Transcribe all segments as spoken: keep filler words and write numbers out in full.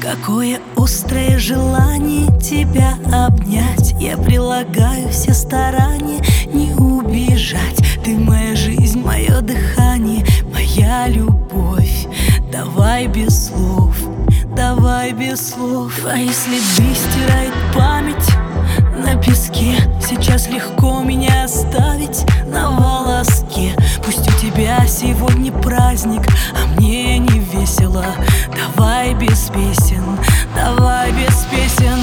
Какое острое желание тебя обнять. Я прилагаю все старания не убежать. Ты моя жизнь, мое дыхание, моя любовь. Давай без слов, давай без слов. Твои следы стирает память на песке. Сейчас легко меня оставить на волоске. Пусть у тебя сегодня праздник, а мне не весело. Давай без песен, давай без песен.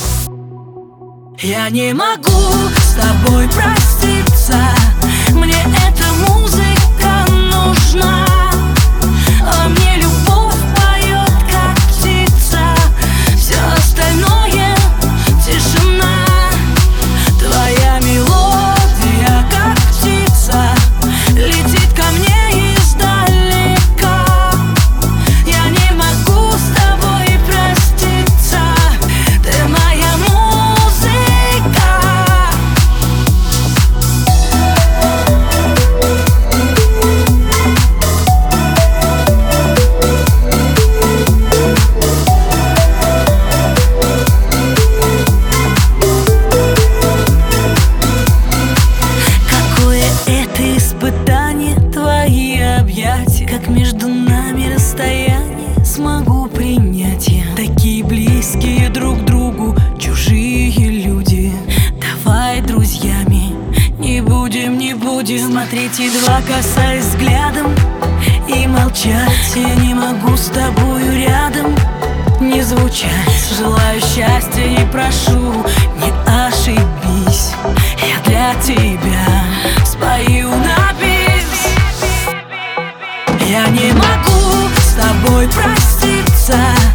Я не могу с тобой проститься. Мне эта музыка нужна. А мне любовь поет, как птица. Все остальное тишина. Твоя мелодия, как птица, летит ко мне издалека. Я не могу с тобой проститься. Ты моя музыка. Испытание, твои объятия, как между нами расстояние смогу принять я. Такие близкие друг другу чужие люди. Давай друзьями не будем, не будем смотреть едва касаясь взглядом и молчать. Я не могу с тобою рядом не звучать. Желаю счастья и прошу, не ошибись. Я для тебя спою на бис. Я не могу с тобой проститься.